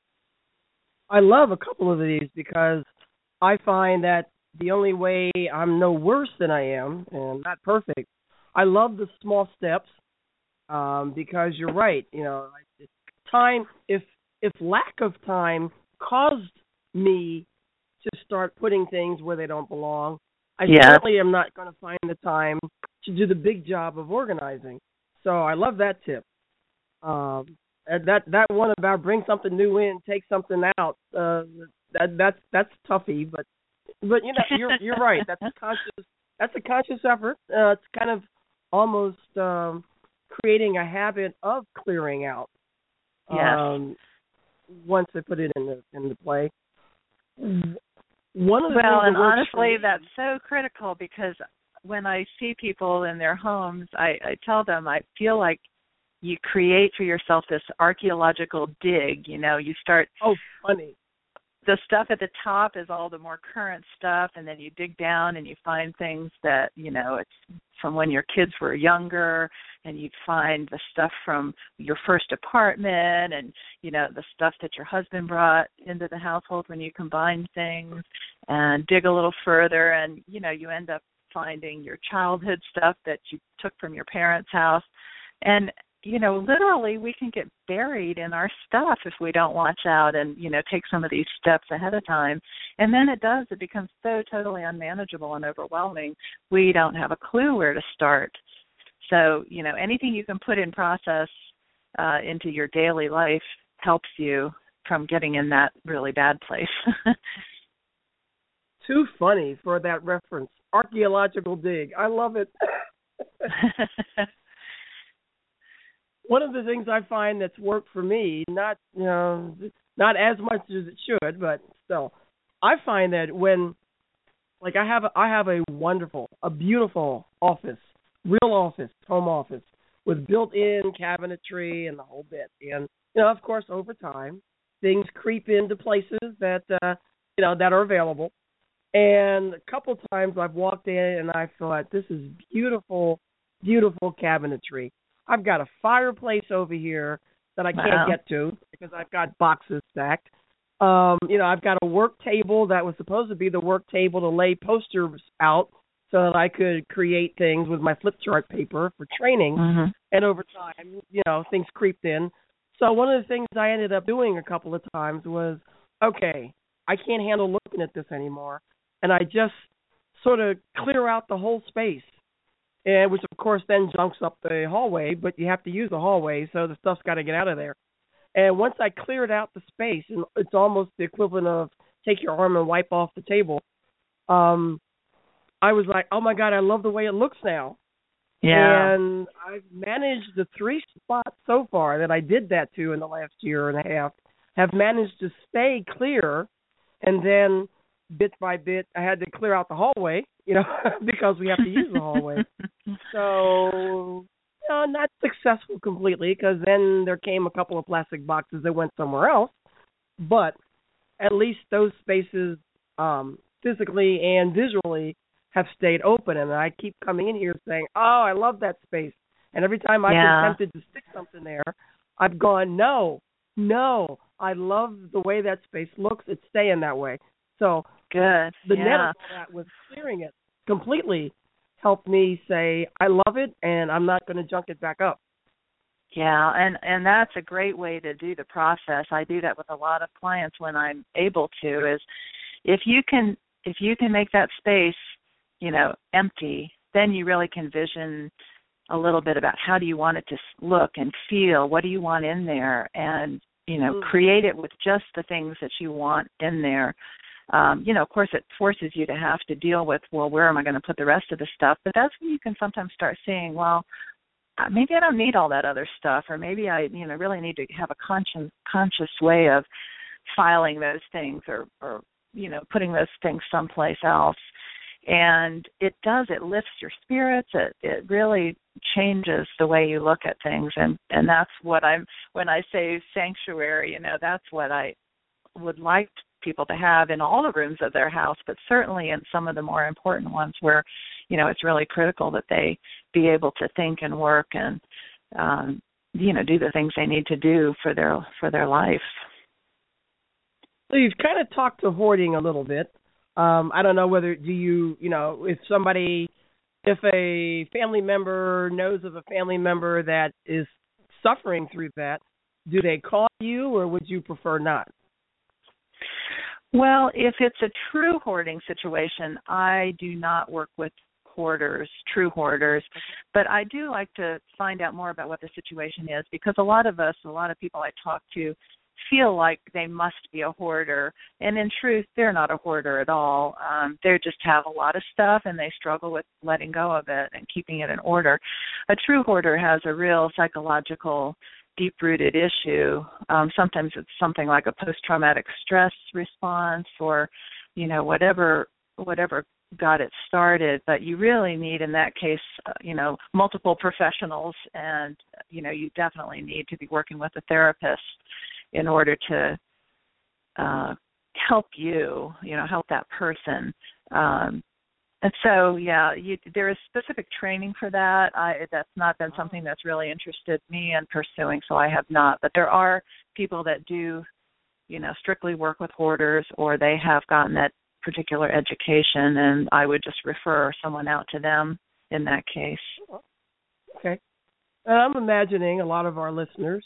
I love a couple of these because I find that the only way I'm no worse than I am, and not perfect, I love the small steps um, because you're right. You know, time if if lack of time caused me to start putting things where they don't belong, I yeah. certainly am not going to find the time to do the big job of organizing. So I love that tip. Um, And that that one about bring something new in, take something out. Uh, that that's that's toughy, but but you know you're you're right. That's a conscious that's a conscious effort. Uh, it's kind of almost um, creating a habit of clearing out. Yes. Um, once they put it into into play. One of the well, things and that works honestly, for me- that's so critical because when I see people in their homes, I, I tell them I feel like you create for yourself this archaeological dig. You know, you start. Oh, funny. The stuff at the top is all the more current stuff, and then you dig down and you find things that, you know, it's from when your kids were younger, and you find the stuff from your first apartment and, you know, the stuff that your husband brought into the household when you combine things and dig a little further, and, you know, you end up finding your childhood stuff that you took from your parents' house. And you know, literally we can get buried in our stuff if we don't watch out and, you know, take some of these steps ahead of time. And then it does, it becomes so totally unmanageable and overwhelming. We don't have a clue where to start. So, you know, anything you can put in process uh, into your daily life helps you from getting in that really bad place. Too funny for that reference. Archaeological dig. I love it. One of the things I find that's worked for me, not you know, not as much as it should, but still, I find that when, like, I have a, I have a wonderful, a beautiful office, real office, home office with built-in cabinetry and the whole bit, and you know, of course, over time, things creep into places that uh, you know that are available. And a couple times I've walked in and I thought, this is beautiful, beautiful cabinetry. I've got a fireplace over here that I can't wow. get to because I've got boxes stacked. Um, you know, I've got a work table that was supposed to be the work table to lay posters out so that I could create things with my flip chart paper for training. Mm-hmm. And over time, you know, things creeped in. So one of the things I ended up doing a couple of times was, okay, I can't handle looking at this anymore. And I just sort of clear out the whole space. And which, of course, then junks up the hallway, but you have to use the hallway, so the stuff's got to get out of there. And once I cleared out the space, and it's almost the equivalent of take your arm and wipe off the table, um, I was like, oh, my God, I love the way it looks now. Yeah. And I've managed the three spots so far that I did that to in the last year and a half, have managed to stay clear, and then bit by bit, I had to clear out the hallway, you know, because we have to use the hallway. So, you know, not successful completely because then there came a couple of plastic boxes that went somewhere else. But at least those spaces um, physically and visually have stayed open. And I keep coming in here saying, oh, I love that space. And every time I've yeah. been tempted to stick something there, I've gone, no, no, I love the way that space looks. It's staying that way. So good. The yeah. net of all that was clearing it completely helped me say, I love it, and I'm not going to junk it back up. Yeah, and, and that's a great way to do the process. I do that with a lot of clients when I'm able to, is if you can if you can make that space, you know, empty, then you really can vision a little bit about how do you want it to look and feel, what do you want in there, and, you know, mm. create it with just the things that you want in there. Um, you know, of course, it forces you to have to deal with, well, where am I going to put the rest of the stuff? But that's when you can sometimes start seeing, well, maybe I don't need all that other stuff, or maybe I, you know, really need to have a conscious, conscious way of filing those things, or, or, you know, putting those things someplace else. And it does, it lifts your spirits. It, it really changes the way you look at things. And, and that's what I'm, when I say sanctuary, you know, that's what I would like people to have in all the rooms of their house, but certainly in some of the more important ones where, you know, it's really critical that they be able to think and work and, um, you know, do the things they need to do for their for their life. So you've kind of talked to hoarding a little bit. Um, I don't know whether do you, you know, if somebody, if a family member knows of a family member that is suffering through that, do they call you, or would you prefer not? Well, if it's a true hoarding situation, I do not work with hoarders, true hoarders. But I do like to find out more about what the situation is, because a lot of us, a lot of people I talk to feel like they must be a hoarder. And in truth, they're not a hoarder at all. Um, they just have a lot of stuff and they struggle with letting go of it and keeping it in order. A true hoarder has a real psychological, deep-rooted issue. Um, sometimes it's something like a post-traumatic stress response, or, you know, whatever whatever got it started. But you really need, in that case, uh, you know, multiple professionals, and, you know, you definitely need to be working with a therapist in order to uh, help you, you know, help that person. Um, and so, yeah, you, there is specific training for that. I, that's not been something that's really interested me in pursuing, so I have not. But there are people that do, you know, strictly work with hoarders, or they have gotten that particular education, and I would just refer someone out to them in that case. Okay. And I'm imagining a lot of our listeners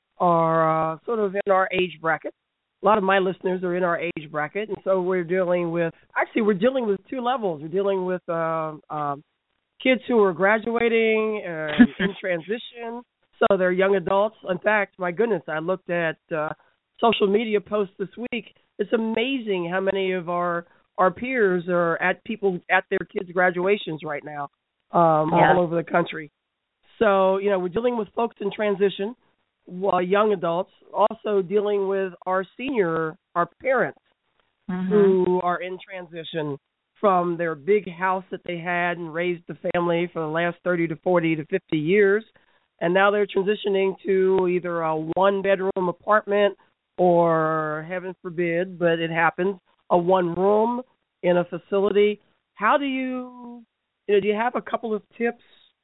are uh, sort of in our age bracket. A lot of my listeners are in our age bracket, and so we're dealing with, actually we're dealing with two levels. We're dealing with uh, um, kids who are graduating uh, in transition, so they're young adults. In fact, my goodness, I looked at uh, social media posts this week. It's amazing how many of our our peers are at people at their kids' graduations right now, um, yeah. all over the country. So, you know, we're dealing with folks in transition, uh, young adults, also dealing with our senior, our parents, mm-hmm. who are in transition from their big house that they had and raised the family for the last thirty to forty to fifty years, and now they're transitioning to either a one-bedroom apartment or, heaven forbid, but it happens, a one-room in a facility. How do you, you know, do you have a couple of tips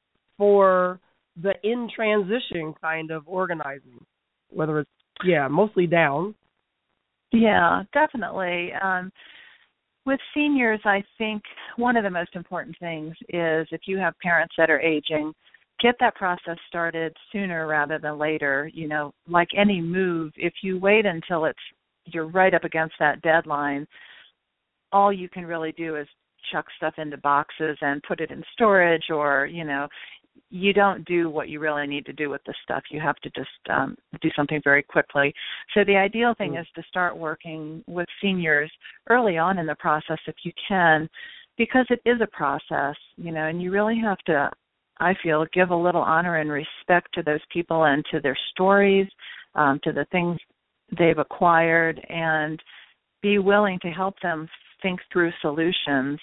for the in-transition kind of organizing, whether it's, yeah, mostly down? Yeah, definitely. Um, with seniors, I think one of the most important things is, if you have parents that are aging, get that process started sooner rather than later. You know, like any move, if you wait until it's you're right up against that deadline, all you can really do is chuck stuff into boxes and put it in storage, or, you know, you don't do what you really need to do with the stuff. You have to just um, do something very quickly. So the ideal thing mm. is to start working with seniors early on in the process if you can, because it is a process, you know, and you really have to, I feel, give a little honor and respect to those people and to their stories, um, to the things they've acquired, and be willing to help them think through solutions.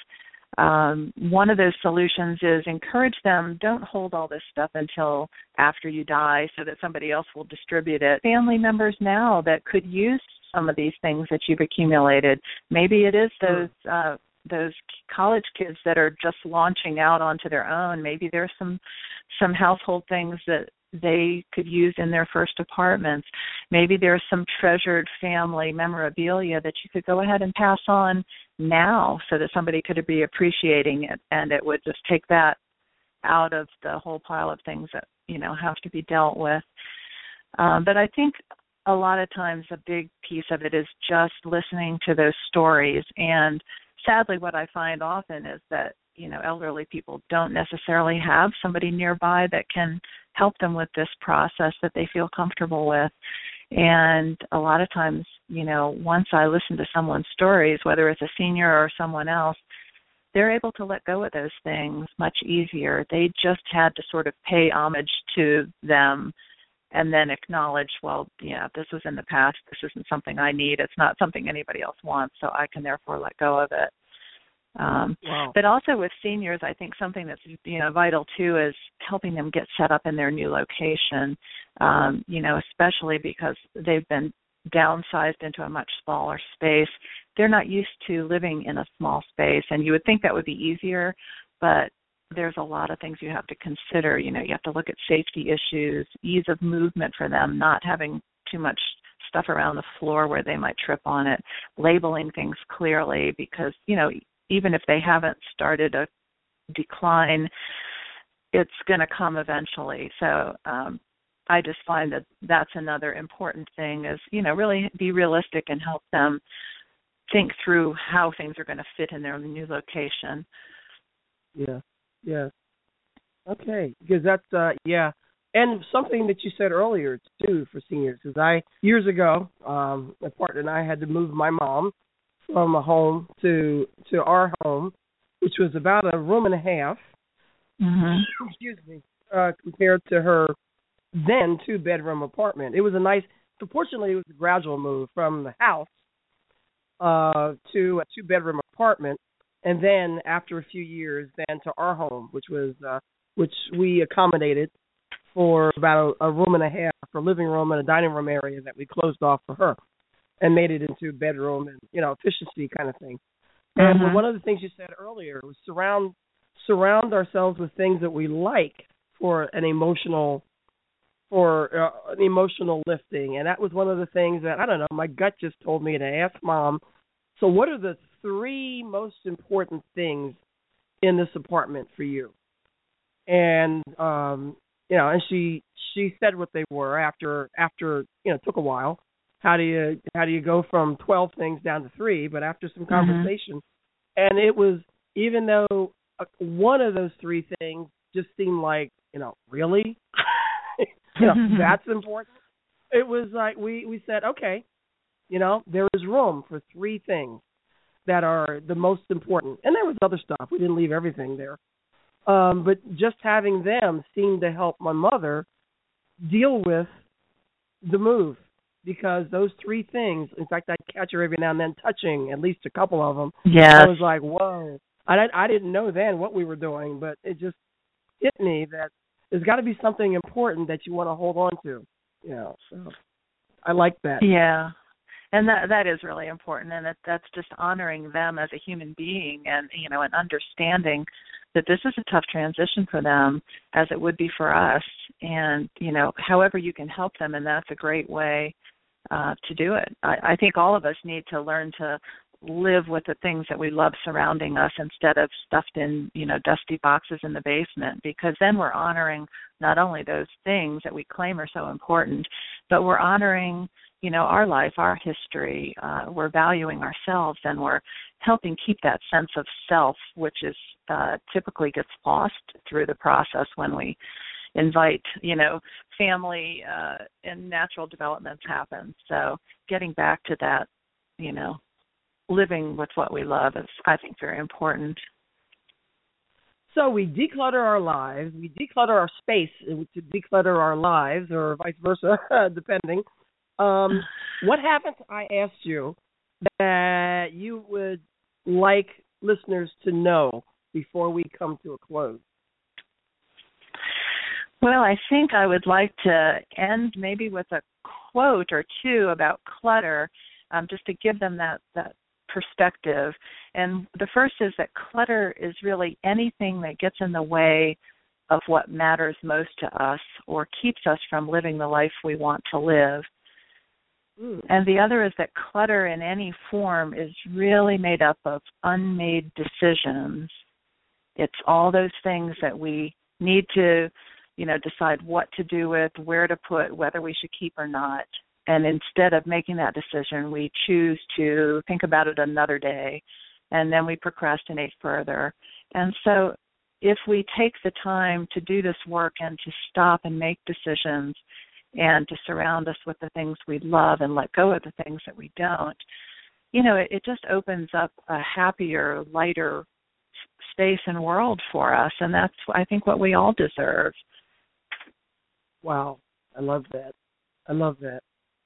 Um, one of those solutions is encourage them, don't hold all this stuff until after you die so that somebody else will distribute it. Family members now that could use some of these things that you've accumulated. Maybe it is those uh, those college kids that are just launching out onto their own. Maybe there's some some household things that they could use in their first apartments. Maybe there's some treasured family memorabilia that you could go ahead and pass on now so that somebody could be appreciating it, and it would just take that out of the whole pile of things that, you know, have to be dealt with. Um, but I think a lot of times a big piece of it is just listening to those stories. And sadly, what I find often is that, you know, elderly people don't necessarily have somebody nearby that can help them with this process that they feel comfortable with. And a lot of times, you know, once I listen to someone's stories, whether it's a senior or someone else, they're able to let go of those things much easier. They just had to sort of pay homage to them and then acknowledge, well, yeah, this was in the past. This isn't something I need. It's not something anybody else wants, so I can therefore let go of it. Um, wow. But also with seniors, I think something that's, you know, vital too is helping them get set up in their new location, um, you know, especially because they've been downsized into a much smaller space. They're not used to living in a small space, and you would think that would be easier, but there's a lot of things you have to consider. You know, you have to look at safety issues, ease of movement for them, not having too much stuff around the floor where they might trip on it, labeling things clearly, because, you know, even if they haven't started a decline, it's going to come eventually. So um, I just find that that's another important thing is, you know, really be realistic and help them think through how things are going to fit in their new location. Yeah. Yes. Okay. Because that's uh yeah, and something that you said earlier too for seniors. Because I years ago, um, my partner and I had to move my mom from a home to to our home, which was about a room and a half. Mhm. Excuse me. Uh, compared to her then two bedroom apartment, it was a nice. Fortunately, it was a gradual move from the house uh, to a two bedroom apartment, and then after a few years, then to our home, which was uh, which we accommodated for about a, a room and a half, a living room and a dining room area that we closed off for her, and made it into a bedroom and you know efficiency kind of thing. And Mhm. one of the things you said earlier was surround surround ourselves with things that we like for an emotional for uh, an emotional lifting, and that was one of the things that I don't know. My gut just told me to ask Mom. So, what are the three most important things in this apartment for you? And um, you know, and she she said what they were after after you know it took a while. How do you how do you go from twelve things down to three? But after some conversation, and it was even though uh, one of those three things just seemed like you know really. You know, that's important. It was like we, we said, okay, you know, there is room for three things that are the most important. And there was other stuff. We didn't leave everything there. Um, but just having them seemed to help my mother deal with the move because those three things, in fact, I'd catch her every now and then touching at least a couple of them. Yes. I was like, whoa. I, I didn't know then what we were doing, but it just hit me that there's got to be something important that you want to hold on to, you know. So I like that. Yeah, and that that is really important, and that that's just honoring them as a human being, and you know, and understanding that this is a tough transition for them, as it would be for us, and you know, however you can help them, and that's a great way uh, to do it. I, I think all of us need to learn to live with the things that we love surrounding us instead of stuffed in, you know, dusty boxes in the basement, because then we're honoring not only those things that we claim are so important, but we're honoring, you know, our life, our history. Uh, we're valuing ourselves, and we're helping keep that sense of self, which is uh, typically gets lost through the process when we invite, you know, family uh, and natural developments happen. So getting back to that, you know, living with what we love is, I think, very important. So we declutter our lives, we declutter our space to declutter our lives, or vice versa, depending. Um, what happens, I asked you, that you would like listeners to know before we come to a close? Well, I think I would like to end maybe with a quote or two about clutter, um, just to give them that, that perspective. And the first is that clutter is really anything that gets in the way of what matters most to us or keeps us from living the life we want to live. Mm. And the other is that clutter in any form is really made up of unmade decisions. It's all those things that we need to, you know, decide what to do with, where to put, whether we should keep or not. And instead of making that decision, we choose to think about it another day, and then we procrastinate further. And so if we take the time to do this work and to stop and make decisions and to surround us with the things we love and let go of the things that we don't, you know, it, it just opens up a happier, lighter space and world for us. And that's, I think, what we all deserve. Wow. I love that. I love that.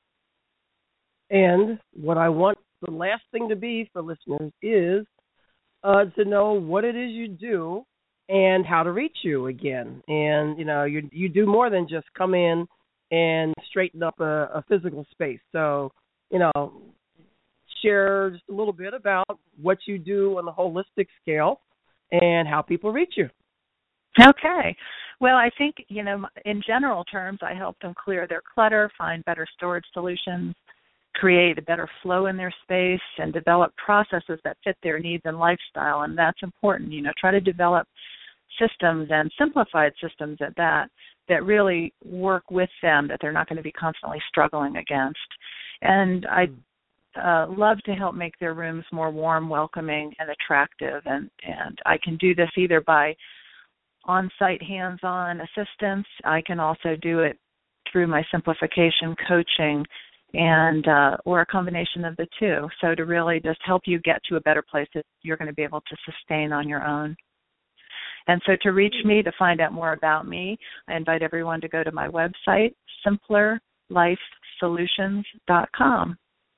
And what I want the last thing to be for listeners is uh, to know what it is you do and how to reach you again. And, you know, you you do more than just come in and straighten up a, a physical space. So, you know, share just a little bit about what you do on the holistic scale and how people reach you. Okay. Well, I think, you know, in general terms, I help them clear their clutter, find better storage solutions, create a better flow in their space, and develop processes that fit their needs and lifestyle. And that's important. You know, try to develop systems and simplified systems at that that really work with them, that they're not going to be constantly struggling against. And I uh, love to help make their rooms more warm, welcoming, and attractive. And, and I can do this either by on-site hands-on assistance. I can also do it through my simplification coaching, and uh, or a combination of the two. So to really just help you get to a better place that you're going to be able to sustain on your own. And so to reach me, to find out more about me, I invite everyone to go to my website, simpler life solutions dot com.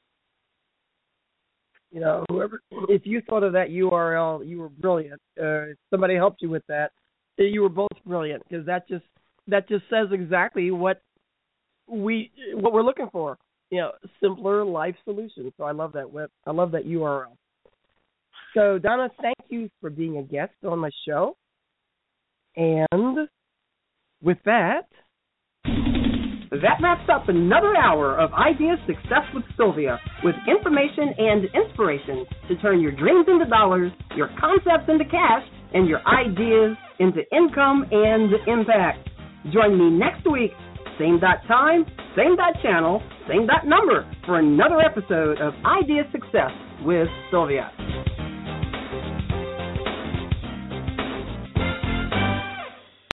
You know, whoever, if you thought of that U R L, you were brilliant. Uh, if somebody helped you with that, you were both brilliant, because that just that just says exactly what we what we're looking for. You know, simpler life solutions. So I love that web. I love that U R L. So Donna, thank you for being a guest on my show. And with that, that wraps up another hour of Idea Success with Sylvia, with information and inspiration to turn your dreams into dollars, your concepts into cash, and your ideas into income and impact. Join me next week, same dot time, same dot channel, same dot number, for another episode of Idea Success with Sylvia.